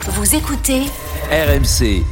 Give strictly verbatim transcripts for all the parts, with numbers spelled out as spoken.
Vous écoutez R M C.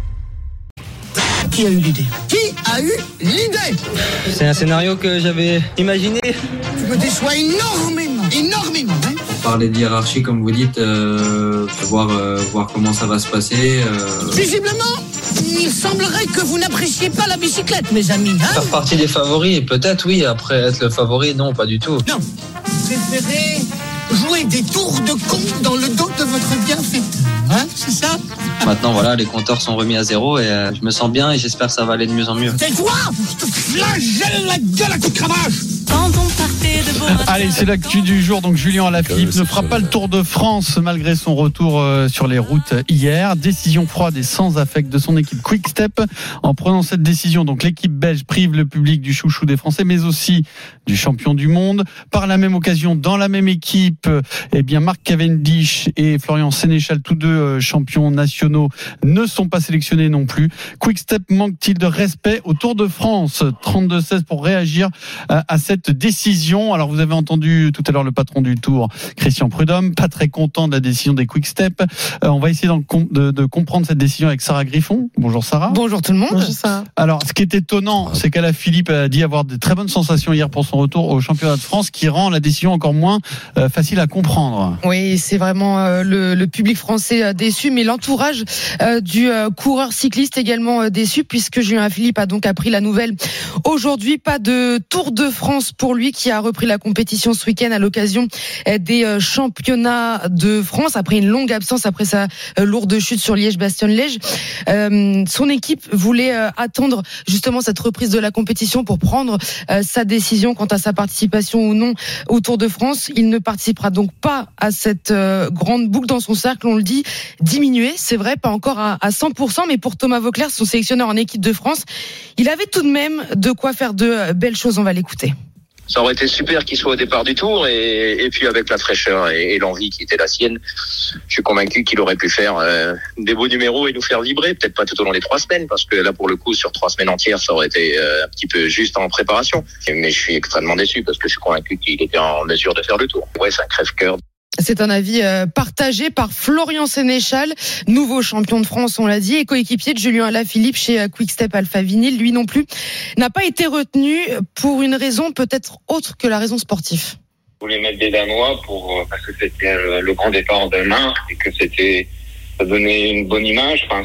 Qui a eu l'idée ? Qui a eu l'idée ? C'est un scénario que j'avais imaginé. Tu me déçois énormément, énormément, hein ? Parler de hiérarchie, comme vous dites, euh, voir, euh, voir comment ça va se passer. Euh... Visiblement, il semblerait que vous n'appréciez pas la bicyclette, mes amis, hein ? Faire partie des favoris, peut-être oui. Après, être le favori, non, pas du tout. Non, vous préférez jouer des tours de con dans le dos de votre bienfaiteur, hein ? C'est ça ? Maintenant, voilà, les compteurs sont remis à zéro et euh, je me sens bien et j'espère que ça va aller de mieux en mieux. Tais-toi ! Je te flagelle la gueule à coups de cravache ! Quand on partait de beau matin. Allez, c'est l'actu du jour. Donc Julien Alaphilippe ne fera pas le Tour de France malgré son retour sur les routes hier. Décision froide et sans affect de son équipe Quick Step. En prenant cette décision, donc l'équipe belge prive le public du chouchou des Français, mais aussi du champion du monde. Par la même occasion, dans la même équipe, eh bien Mark Cavendish et Florian Sénéchal, tous deux champions nationaux, ne sont pas sélectionnés non plus. Quick Step manque-t-il de respect au Tour de France ? trente-deux seize pour réagir à cette décision. Alors vous avez entendu tout à l'heure le patron du Tour, Christian Prudhomme, pas très content de la décision des Quick Step. Euh, on va essayer de, de comprendre cette décision avec Sarah Griffon. Bonjour Sarah. Bonjour tout le monde. Bonjour Sarah. Alors ce qui est étonnant, c'est qu'Alaphilippe a dit avoir de très bonnes sensations hier pour son retour au championnat de France, qui rend la décision encore moins euh, facile à comprendre. Oui, c'est vraiment euh, le, le public français euh, déçu, mais l'entourage euh, du euh, coureur cycliste également euh, déçu, puisque Julien Alaphilippe a donc appris la nouvelle aujourd'hui. Pas de Tour de France pour lui, qui a repris la compétition ce week-end à l'occasion des championnats de France après une longue absence, après sa lourde chute sur Liège-Bastogne-Liège. Euh, son équipe voulait attendre justement cette reprise de la compétition pour prendre sa décision quant à sa participation ou non au Tour de France. Il ne participera donc pas à cette grande boucle dans son cercle, on le dit, diminué, c'est vrai, pas encore à cent pour cent, mais pour Thomas Voeckler, son sélectionneur en équipe de France, il avait tout de même de quoi faire de belles choses. On va l'écouter. Ça aurait été super qu'il soit au départ du Tour et, et puis avec la fraîcheur et, et l'envie qui était la sienne, je suis convaincu qu'il aurait pu faire euh, des beaux numéros et nous faire vibrer, peut-être pas tout au long des trois semaines, parce que là pour le coup sur trois semaines entières ça aurait été euh, un petit peu juste en préparation. Mais je suis extrêmement déçu parce que je suis convaincu qu'il était en mesure de faire le Tour. Ouais, c'est un crève-cœur. C'est un avis partagé par Florian Sénéchal, nouveau champion de France, on l'a dit, et coéquipier de Julien Alaphilippe chez Quick Step Alpha Vinyl. Lui non plus n'a pas été retenu pour une raison peut-être autre que la raison sportive. On voulait mettre des Danois pour, parce que c'était le grand départ demain et que c'était, ça donnait une bonne image. Enfin,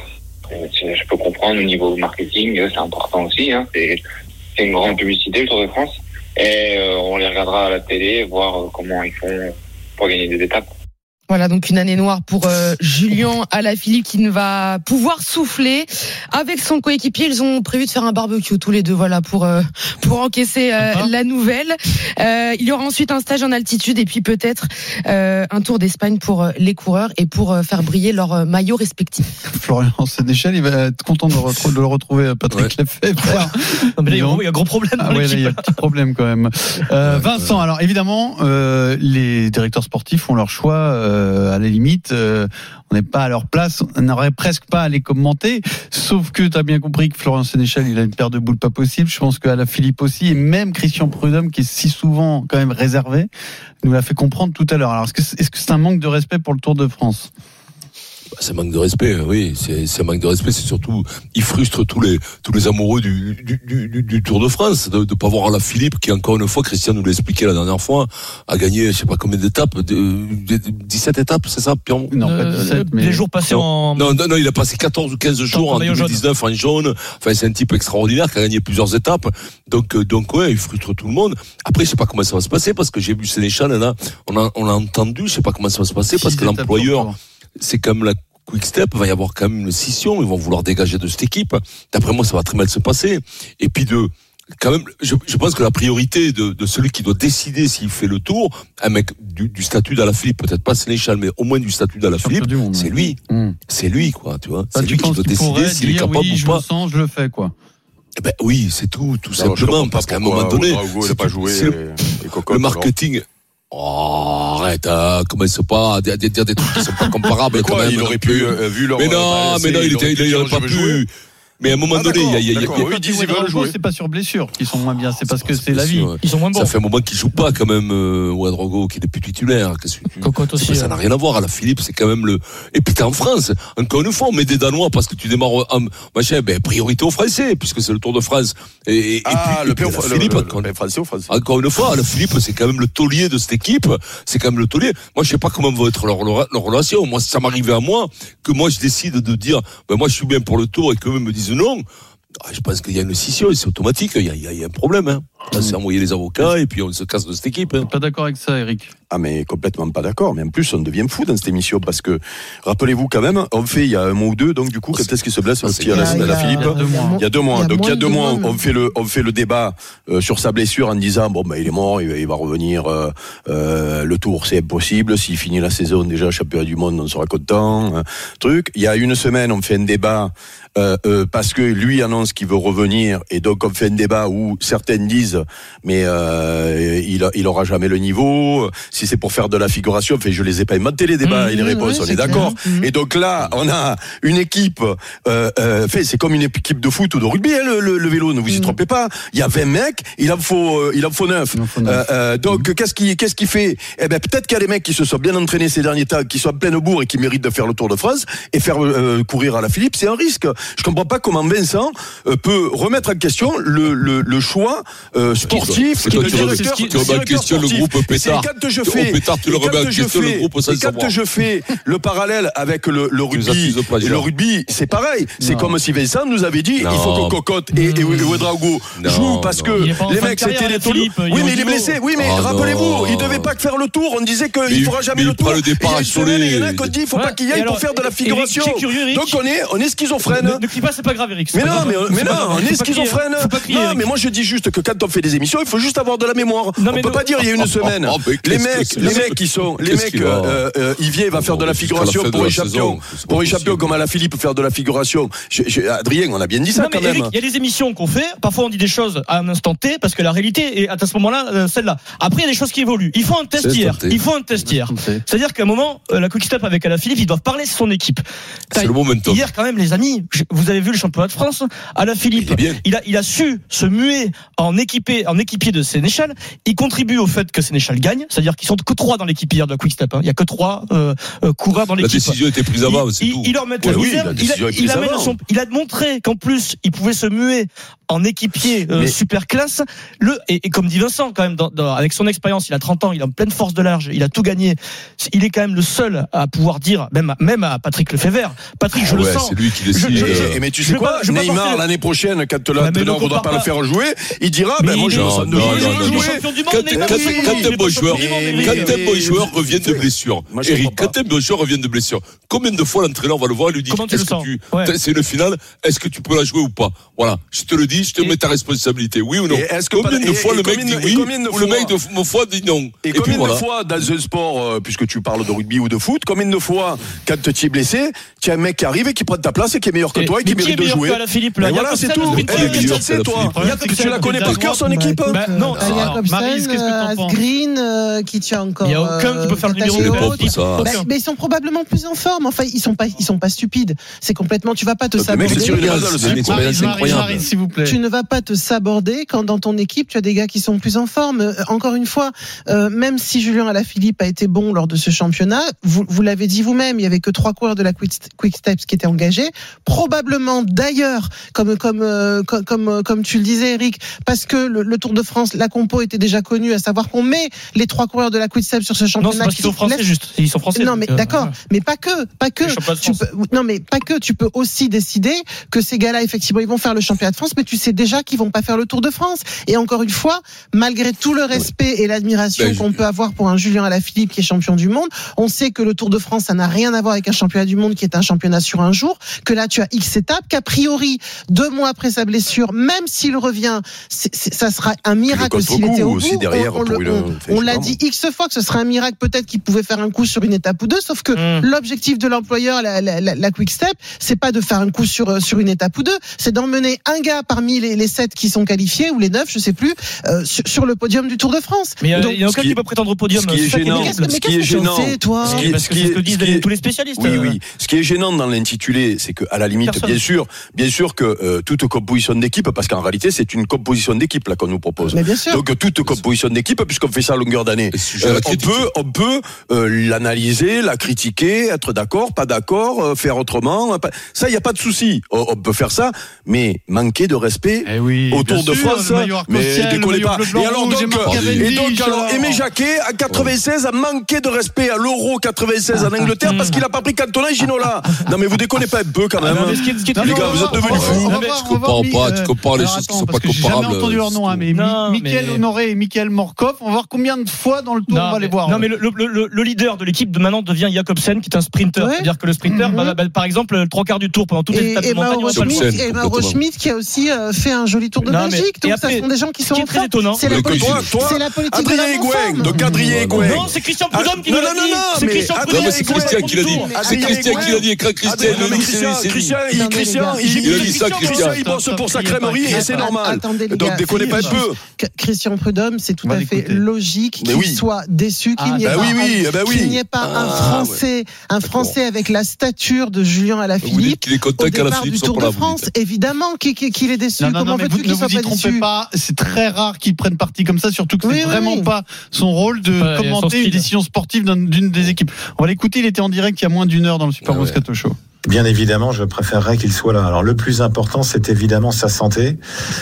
je peux comprendre au niveau marketing, c'est important aussi, hein. C'est, c'est une grande publicité, le Tour de France. Et euh, on les regardera à la télé, voir comment ils font pour gagner des étapes. Voilà, donc une année noire pour euh, Julien Alaphilippe qui ne va pouvoir souffler avec son coéquipier. Ils ont prévu de faire un barbecue tous les deux, voilà, pour euh, pour encaisser euh, la nouvelle. Euh, il y aura ensuite un stage en altitude et puis peut-être euh, un tour d'Espagne pour les coureurs et pour euh, faire briller leurs maillots respectifs. Florian Sénéchal, il va être content de, retrouver, de le retrouver, Patrick ouais. Lefebvre. Non, mais là, il y a un gros problème dans ah, l'équipe. Ouais, là, il y a un petit problème quand même. Euh, Vincent, alors évidemment, euh, les directeurs sportifs font leur choix. Euh, à la limite, euh, on n'est pas à leur place, on n'aurait presque pas à les commenter, sauf que tu as bien compris que Florian Sénéchal, il a une paire de boules pas possible. Je pense qu'Alaphilippe aussi, et même Christian Prudhomme, qui est si souvent quand même réservé, nous l'a fait comprendre tout à l'heure. Alors, est-ce que c'est, est-ce que c'est un manque de respect pour le Tour de France ? C'est un manque de respect, oui. C'est, c'est un manque de respect. C'est surtout, il frustre tous les tous les amoureux du du du, du Tour de France de de pas voir Alaphilippe qui, encore une fois, Christian nous l'a expliqué la dernière fois, a gagné je sais pas combien d'étapes, de, de, dix-sept étapes, c'est ça, Pierre ? Non, pas dix-sept, mais les jours passés en non non non, il a passé quatorze ou quinze jours en deux mille dix-neuf en jaune. Enfin, c'est un type extraordinaire qui a gagné plusieurs étapes. Donc donc ouais, il frustre tout le monde. Après, je sais pas comment ça va se passer parce que j'ai vu Sénéchal là, on a on l'a entendu, je sais pas comment ça va se passer parce que l'employeur, c'est comme la Quick Step, il va y avoir quand même une scission, ils vont vouloir dégager de cette équipe. D'après moi, ça va très mal se passer. Et puis de, quand même, je, je pense que la priorité de, de celui qui doit décider s'il fait le Tour, un mec du, du statut d'Alaphilippe, peut-être pas Sénéchal, mais au moins du statut d'Alaphilippe, c'est lui. Mmh. C'est lui, quoi, tu vois. Bah, c'est lui qui doit décider s'il est capable oui, ou je pas. Je le sens, je le fais, quoi. Eh ben oui, c'est tout, tout non, simplement, parce qu'à un moment donné, Ouedraogo, il a pas joué c'est le, et, et Cocotte, le marketing. Alors. Oh, arrête, hein, commence pas à dire des trucs qui sont pas comparables. Mais quoi, quand même, il aurait pu, euh, vu leur. Mais non, mais non, il était, il aurait pas pu. Mais à un moment Ah, donné, il y a, il y a, il y a, d'accord, eux, ils disent ils veulent jouer. C'est pas sur blessure qu'ils sont moins bien, c'est parce que c'est la vie. Ouais. Ils sont moins bons. Ça fait un moment qu'il joue pas quand même, euh, Ouedraogo, qui n'est plus titulaire. Qu'est-ce que tu... Cocotte aussi. Ça n'a rien à voir. À la Philippe, c'est quand même le. Et puis t'es en France. Encore une fois, on met des Danois parce que tu démarres en machin. Ben priorité aux Français puisque c'est le Tour de France. Et, et ah, puis, le, et puis, le, la le, Philippe, le, encore, le Français aux Français. encore une fois, la Philippe, c'est quand même le taulier de cette équipe. C'est quand même le taulier. Moi, je sais pas comment va être leur, leur, leur relation. Moi, ça m'arrivait à moi que moi je décide de dire, ben moi je suis bien pour le Tour et qu'eux me disent non. Ah, je pense qu'il y a une scission, c'est automatique, il y a, il y a, il y a un problème. Hein. Là, c'est envoyer les avocats et puis on se casse de cette équipe. Hein. Pas d'accord avec ça, Eric? Ah mais complètement pas d'accord, mais en plus on devient fou dans cette émission parce que rappelez-vous quand même, on fait il y a un mois ou deux, donc du coup quand est-ce qu'il se blesse le petit à la, la Philippe? Il y a deux mois. Donc il y a deux mois, on fait le on fait le débat euh, sur sa blessure en disant bon ben il est mort, il va, il va revenir, euh, euh, le Tour c'est impossible, s'il finit la saison déjà championnat du monde on sera content. Hein, truc. Il y a une semaine on fait un débat euh, euh, parce que lui annonce qu'il veut revenir et donc on fait un débat où certaines disent mais euh, il il aura jamais le niveau. Si c'est pour faire de la figuration, enfin, je les ai pas inventés les débats mmh, et les réponses, ouais, on est, est d'accord. Mmh. Et donc là, on a une équipe, euh, euh, fait, c'est comme une équipe de foot ou de rugby, hein, le, le, le vélo, ne vous y mmh. trompez pas. Il y a vingt mecs, il en faut, euh, il en faut neuf. Euh, euh, donc mmh. qu'est-ce qui, qu'est-ce qui fait? Eh ben peut-être qu'il y a des mecs qui se sont bien entraînés ces derniers temps, qui sont en pleine bourre et qui méritent de faire le Tour de France et faire euh, courir à la Philippe, c'est un risque. Je comprends pas comment Vincent euh, peut remettre en question le, le, le choix euh, sportif. C'est quand tu remets en question le groupe pétard. Quand je fais, pétard, tu le remets en question le groupe sans savoir. Quand je fais le parallèle avec le, le rugby, et le rugby, c'est pareil. C'est non. Comme si Vincent nous avait dit, non. il faut que Cocotte et, et, et Ouedraogo jouent parce non. que les mecs c'était des tauliers. Oui, mais il est blessé. Oui, mais oh rappelez-vous, il devait pas faire le Tour. On disait qu'il ne fera jamais le Tour. Le départ il y en a qui dit, il faut pas qu'il y aille pour faire de la figuration. Donc on est, on est schizophrène. Ne crie pas, c'est pas grave, Eric. Mais non, mais non, on est schizophrène. Non, mais moi je dis juste que quand on fait des émissions, il faut juste avoir de la mémoire. On peut pas dire il y a une semaine. Les mecs, les mecs qui sont, les mecs, euh, euh, Yvier va faire de la figuration pour les champions, pour les champions comme à la Philippe faire de la figuration. Je, je, Adrien, on a bien dit ça non, quand même. Il y a des émissions qu'on fait, parfois on dit des choses à un instant T parce que la réalité est à ce moment-là euh, celle-là. Après il y a des choses qui évoluent. Il faut un test c'est hier. Il faut un test hier. C'est-à-dire qu'à un moment, euh, la Quick Step avec Alaphilippe, ils doivent parler sur son équipe. C'est le momentum. Hier quand même les amis, vous avez vu le championnat de France, Alaphilippe, il, il a il a su se muer en équipé en équipier de Sénéchal. Il contribue au fait que Sénéchal gagne, c'est-à-dire qu'ils sont que trois dans l'équipe hier de la Quick Step. Hein. Il y a que trois euh, euh, coureurs dans l'équipe. La décision était prise avant, c'est il, tout. Il, il leur met ouais, la misère. Oui, la il, a, il, a son, il a montré qu'en plus il pouvait se muer en équipier euh, super classe. Le et, et comme dit Vincent quand même, dans, dans, avec son expérience, il a trente ans, il a en pleine force de large, il a tout gagné. Il est quand même le seul à pouvoir dire, même même à Patrick Lefebvre. Patrick, je ah ouais, le sens. C'est lui qui décide. Je, je, je, mais tu sais quoi, pas, Neymar l'année prochaine, quand l'entraîneur ne voudra pas le faire jouer, il dira, ben moi je me sens de jouer. Quand un bon joueur, quand un bon joueur revient de blessure, Eric, quand un bon joueur revient de blessure, combien de fois l'entraîneur va le voir et lui dit, est-ce que tu, c'est une finale, est-ce que tu peux la jouer ou pas? Voilà, je te le dis, je te mets ta responsabilité, oui ou non? Combien de fois le mec dit oui ou le mec de fois dit non? Et combien de fois dans un sport, puisque tu parles de rugby ou de foot, combien de fois quand tu es blessé, tu as un mec qui arrive et qui prend ta place et qui est meilleur que toi et qui mérite de jouer? Voilà, c'est tout. C'est toi. Tu la connais par cœur son équipe? Non, Maryse, qu'est-ce que t'en penses? Green, qui tient encore. Il n'y a aucun qui peut faire le numéro. Mais ils sont probablement plus en forme. Enfin, ils sont pas, ils sont pas stupides. C'est complètement, tu vas pas te saborder. S'il vous plaît. Tu ne vas pas te saborder quand dans ton équipe tu as des gars qui sont plus en forme. Encore une fois, euh, même si Julien Alaphilippe a été bon lors de ce championnat, vous, vous l'avez dit vous-même, il y avait que trois coureurs de la Quick Steps qui étaient engagés. Probablement d'ailleurs, comme comme euh, comme, comme comme tu le disais, Eric, parce que le, le Tour de France, la compo était déjà connue, à savoir qu'on met les trois coureurs de la Quick Steps sur ce championnat. Non, c'est parce qu'ils sont français, laisse... juste. Ils sont français. Non, mais euh, d'accord, euh, mais pas que, pas que. Tu peux, non, mais pas que. Tu peux aussi décider que ces gars-là, effectivement, ils vont faire le championnat de France, mais tu sais déjà qu'ils vont pas faire le Tour de France. Et encore une fois, malgré tout le respect et l'admiration ben, qu'on je... peut avoir pour un Julien Alaphilippe qui est champion du monde, on sait que le Tour de France, ça n'a rien à voir avec un championnat du monde qui est un championnat sur un jour, que là tu as X étapes, qu'a priori, deux mois après sa blessure, même s'il revient, c'est, c'est, ça sera un miracle s'il était au bout. Derrière, on, on, le, on, on l'a dit X fois que ce serait un miracle peut-être qu'il pouvait faire un coup sur une étape ou deux, sauf que mmh. l'objectif de l'employeur, la, la, la, la Quick Step, c'est pas de faire un coup sur, sur une étape ou deux, c'est d'emmener un gars parmi les, les sept qui sont qualifiés, ou les neuf, je sais plus, euh, sur, sur le podium du Tour de France. Mais il n'y a aucun qui, qui peut prétendre au podium. Ce qui est gênant, ce qui est gênant, toi, ce qui est, parce que c'est ce que disent tous les spécialistes. Oui, oui. Ce qui est gênant dans l'intitulé, c'est que à la limite, Personne. bien sûr, bien sûr que euh, toute composition d'équipe, parce qu'en réalité, c'est une composition d'équipe là qu'on nous propose. Mais bien sûr. Donc toute composition d'équipe, puisqu'on fait ça à longueur d'année, euh, on peut, on peut euh, l'analyser, la critiquer, être d'accord, pas d'accord, euh, faire autrement. Ça, il y a pas de souci. On, on peut faire ça, mais manquer de respect eh oui, autour de sûr, France, mais décollez pas. Et alors donc, et donc alors Aimé Jacquet à quatre-vingt-seize a manqué de respect à l'Euro quatre-vingt-seize en Angleterre parce qu'il a pas pris Cantona et Ginola. Non mais vous déconnez pas un peu quand même. Les gars, vous êtes devenus fous. Tu compares pas, tu compares les choses qui sont pas comparables. J'ai jamais entendu leur nom, mais Mickaël Honoré et Mickaël Morkov, on va voir combien de fois dans le tour on va les voir. Non mais le leader de l'équipe de maintenant devient Jakobsen qui est un sprinter. C'est-à-dire que le sprinter, par exemple, le trois quarts du tour pendant toutes les étapes de montagne. Et Mauro Schmitt qui a aussi fait un joli tour de Belgique. Donc ça sont des gens qui sont en très étonnant. C'est la politique de la Higuain, donc Adrien Higuain. Non, c'est Christian Prudhomme qui l'a dit. C'est Christian Prudhomme. C'est Christian qui l'a dit. C'est Christian qui l'a dit. Christian, Christian, Christian, il a dit ça, Christian. Il bosse pour sa crèmerie et c'est normal. Donc déconnez pas un peu. Christian Prudhomme, c'est tout à fait logique qu'il soit déçu, qu'il n'y ait pas un Français, un Français avec la stature de Julien Alaphilippe au départ du Tour de France. Évidemment qu'il est déçu. Comment veux-tu qu'il soit pas déçu ? Ne vous y trompez pas, c'est très rare qu'il prenne parti comme ça, surtout que c'est vraiment pas son rôle de ouais, commenter une décision sportive d'une des équipes. On va l'écouter, il était en direct il y a moins d'une heure dans le Super Moscato ouais. Show. Bien évidemment, je préférerais qu'il soit là. Alors le plus important, c'est évidemment sa santé.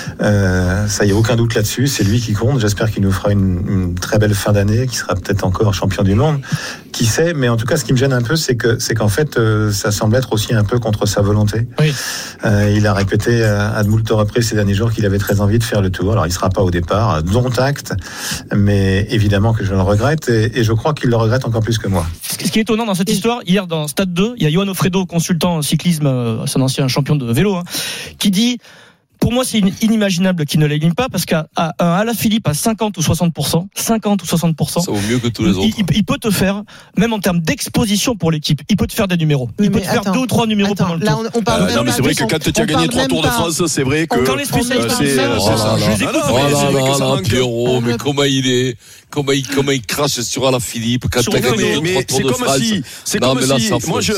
Euh, ça, y a aucun doute là-dessus. C'est lui qui compte. J'espère qu'il nous fera une, une très belle fin d'année, qu'il sera peut-être encore champion du monde. Qui sait ? Mais en tout cas, ce qui me gêne un peu, c'est que c'est qu'en fait, euh, ça semble être aussi un peu contre sa volonté. Oui. Euh, il a répété à, à de moult reprises ces derniers jours qu'il avait très envie de faire le tour. Alors il sera pas au départ, dont acte, mais évidemment que je le regrette et, et je crois qu'il le regrette encore plus que moi. Ce qui est étonnant dans cette histoire, hier dans Stade deux, il y a Johan Ofredo, consultant en cyclisme, c'est un ancien champion de vélo, hein, qui dit pour moi, c'est inimaginable qu'il ne l'élimine pas parce qu'un Alaphilippe à cinquante ou soixante pour cent, cinquante ou soixante pour cent, ça vaut mieux que tous les autres. Il, il peut te faire, même en termes d'exposition pour l'équipe, il peut te faire des numéros. Oui, il peut te attends, faire deux ou trois numéros attends, pendant le là, tour. On, on parle euh, non, mais c'est vrai que quand tu as gagné trois Tours de France, c'est vrai que. Quand les spécialistes euh, c'est, euh, c'est ça. Je les écoute. Oh là là là, Pierrot, mais comment il est, comment il, comment il crache sur Alaphilippe quand t'as gagné trois Tours de France. C'est comme si, moi je,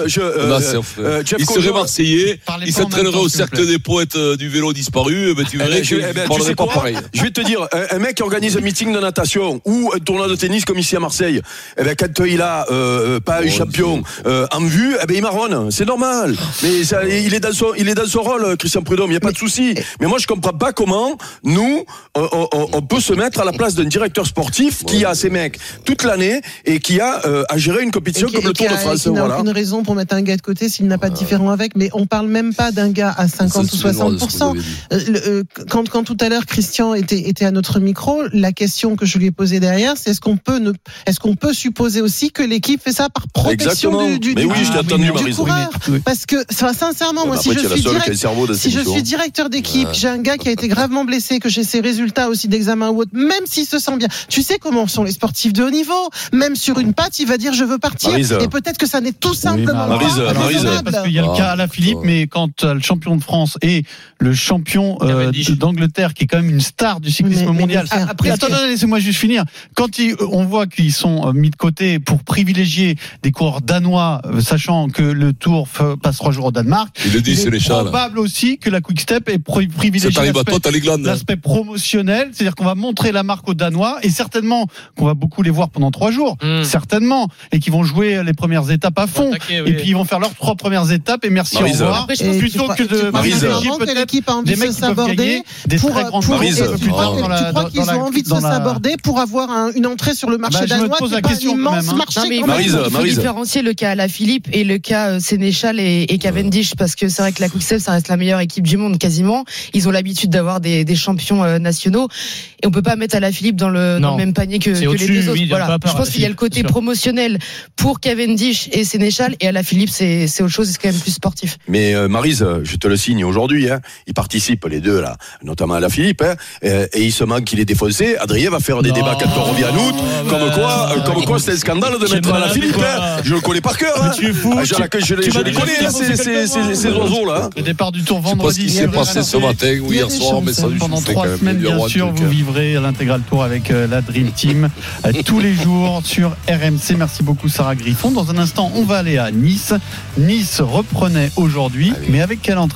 je, il serait marseillais, il s'entraînerait au cercle des poètes du vélo disparu, ben tu verrais que pas pareil. Je vais te dire, un, un mec qui organise un meeting de natation ou un tournoi de tennis comme ici à Marseille, eh ben, quand il a euh, pas un champion euh, en vue, eh ben, il marronne. C'est normal. Mais ça, il est dans son, il est dans son rôle, Christian Prudhomme. Il y a pas de souci. Mais moi, je comprends pas comment nous, on, on, on peut se mettre à la place d'un directeur sportif qui a ses mecs toute l'année et qui a euh, à gérer une compétition qui, comme le Tour de France. Il n'a voilà. aucune raison pour mettre un gars de côté s'il n'a pas de différent avec. Mais on parle même pas d'un gars à cinquante ou soixante pour cent. Euh, quand, quand tout à l'heure Christian était, était à notre micro, la question que je lui ai posée derrière, c'est est-ce qu'on peut ne, est-ce qu'on peut supposer aussi que l'équipe fait ça par protection du, du, mais du, oui, du, je t'ai entendu, du coureur oui. Parce que, sincèrement, moi, si je suis direct, si je suis directeur d'équipe, j'ai un gars qui a été gravement blessé, que j'ai ses résultats aussi d'examen ou autre, même s'il se sent bien. Tu sais comment sont les sportifs de haut niveau. Même sur une patte, il va dire je veux partir. Maryse. Et peut-être que ça n'est tout simplement oui, Maryse, pas Maryse. Parce qu'il y a le cas Alaphilippe, mais quand le champion de France et le champion euh, d'Angleterre, qui est quand même une star du cyclisme mais, mondial. Mais, mais, après, attends, attends, laissez-moi juste finir. Quand il, on voit qu'ils sont mis de côté pour privilégier des coureurs danois, sachant que le Tour passe trois jours au Danemark, il, le dit, il c'est est les probable aussi que la Quick Step ait privilégié l'aspect, l'aspect promotionnel, c'est-à-dire qu'on va montrer la marque aux Danois et certainement qu'on va beaucoup les voir pendant trois jours, mmh. certainement, et qu'ils vont jouer les premières étapes à fond, attaquer, oui. et puis ils vont faire leurs trois premières étapes et merci Maryse. Au revoir. Après, je pense plutôt que de privilégier peut-être l'équipe a envie de se saborder des pour, très grandes pour, Maryse. Tu crois qu'ils ont envie de se saborder pour avoir un, une entrée sur le marché bah, danois qui est pas un immense hein. marché. Non, mais Maryse, il faut Maryse. différencier le cas Alaphilippe et le cas Sénéchal et, et Cavendish parce que c'est vrai que la Quick-Step ça reste la meilleure équipe du monde quasiment. Ils ont l'habitude d'avoir des, des champions euh, nationaux et on peut pas mettre Alaphilippe dans le, dans le même panier que, que les deux autres. Oui, voilà. Je pense qu'il y a le côté promotionnel pour Cavendish et Sénéchal et Alaphilippe c'est, c'est autre chose, c'est quand même plus sportif. Mais euh, Maryse, je te le signe aujourd'hui, hein, ils participent les deux là, notamment Alaphilippe, hein, et, et il se manque qu'il est défoncé. Adrien va faire des non, débats quand on revient en août, comme quoi, euh, comme quoi c'est un scandale de mettre Alaphilippe. Hein. Je le connais par cœur. Hein. Tu es fou. Ah, je, je, je, je les connais, hein, ces, ces, ces, ces oiseaux là. Le départ du Tour vendredi. Je sais pas ce qui s'est passé ce matin ou hier soir, mais ça pendant trois semaines, bien sûr, vous vivrez l'intégral Tour avec la Dream Team tous les jours sur R M C. Merci beaucoup Sarah Griffon. Dans un instant, on va aller à Nice. Nice reprenait aujourd'hui, mais avec quel entraîneur ?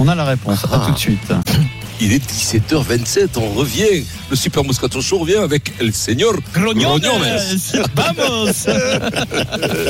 On a la réponse. Ah. À tout de suite. Il est dix-sept heures vingt-sept, on revient. Le Super Moscato Show revient avec El Señor Grognones. Vamos.